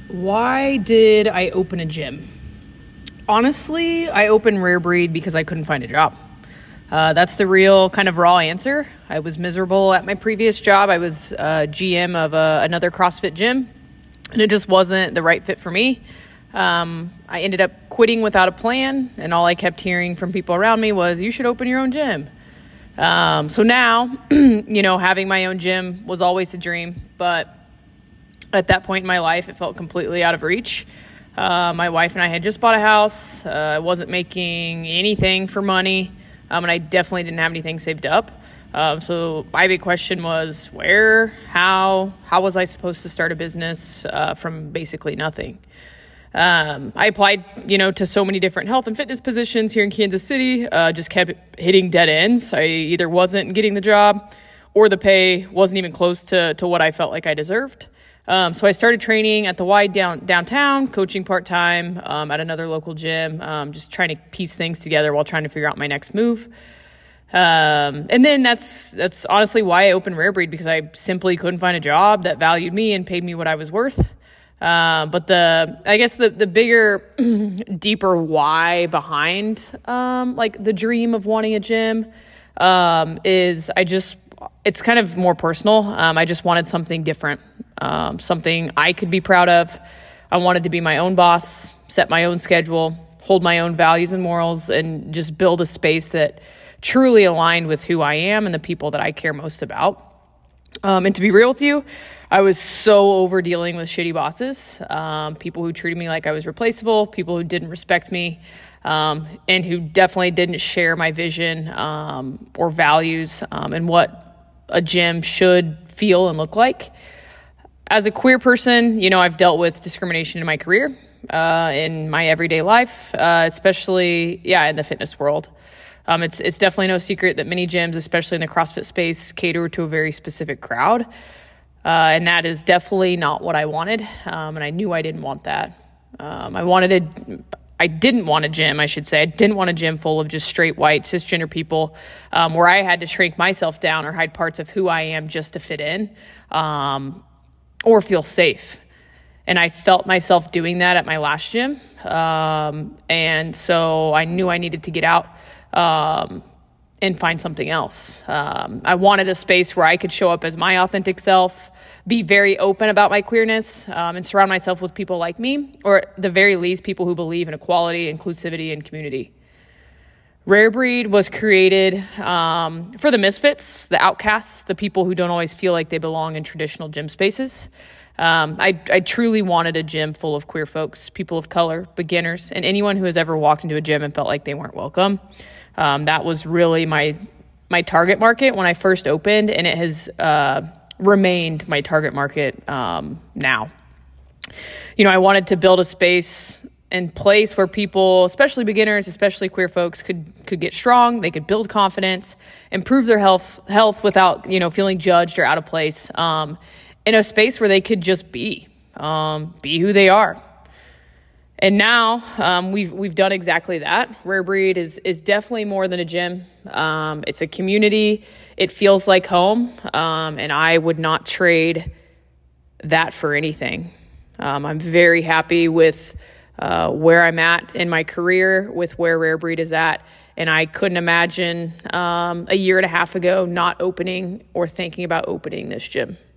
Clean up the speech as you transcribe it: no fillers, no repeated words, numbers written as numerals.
Why did I open a gym? Honestly, I opened Rare Breed because I couldn't find a job. That's the real kind of raw answer. I was miserable at my previous job. I was GM of another CrossFit gym, and it just wasn't the right fit for me. I ended up quitting without a plan, and all I kept hearing from people around me was, you should open your own gym. So now, having my own gym was always a dream, but at that point in my life, it felt completely out of reach. My wife and I had just bought a house. I wasn't making anything for money, and I definitely didn't have anything saved up. So my big question was, how was I supposed to start a business from basically nothing? I applied, to so many different health and fitness positions here in Kansas City, just kept hitting dead ends. I either wasn't getting the job or the pay wasn't even close to what I felt like I deserved. So I started training at the Y downtown, coaching part-time at another local gym, just trying to piece things together while trying to figure out my next move. And then that's honestly why I opened Rare Breed, because I simply couldn't find a job that valued me and paid me what I was worth. But the bigger, deeper why behind, the dream of wanting a gym, is it's kind of more personal. I just wanted something different, something I could be proud of. I wanted to be my own boss, set my own schedule, hold my own values and morals, and just build a space that truly aligned with who I am and the people that I care most about. And to be real with you, I was so over dealing with shitty bosses, people who treated me like I was replaceable, people who didn't respect me, and who definitely didn't share my vision or values and what a gym should feel and look like. As a queer person, I've dealt with discrimination in my career, in my everyday life, especially, in the fitness world. It's definitely no secret that many gyms, especially in the CrossFit space, cater to a very specific crowd. And that is definitely not what I wanted. And I knew I didn't want that. I didn't want a gym, I should say. I didn't want a gym full of just straight white cisgender people, where I had to shrink myself down or hide parts of who I am just to fit in, or feel safe. And I felt myself doing that at my last gym. And so I knew I needed to get out and find something else. I wanted a space where I could show up as my authentic self, be very open about my queerness, and surround myself with people like me, or at the very least, people who believe in equality, inclusivity, and community. Rare Breed was created for the misfits, the outcasts, the people who don't always feel like they belong in traditional gym spaces. I truly wanted a gym full of queer folks, people of color, beginners, and anyone who has ever walked into a gym and felt like they weren't welcome. That was really my target market when I first opened, and it has remained my target market now. I wanted to build a space and place where people, especially beginners, especially queer folks, could get strong. They could build confidence, improve their health without feeling judged or out of place. In a space where they could just be who they are. And now we've done exactly that. Rare Breed is definitely more than a gym. It's a community. It feels like home, and I would not trade that for anything. I'm very happy with where I'm at in my career, with where Rare Breed is at, and I couldn't imagine a year and a half ago not opening or thinking about opening this gym.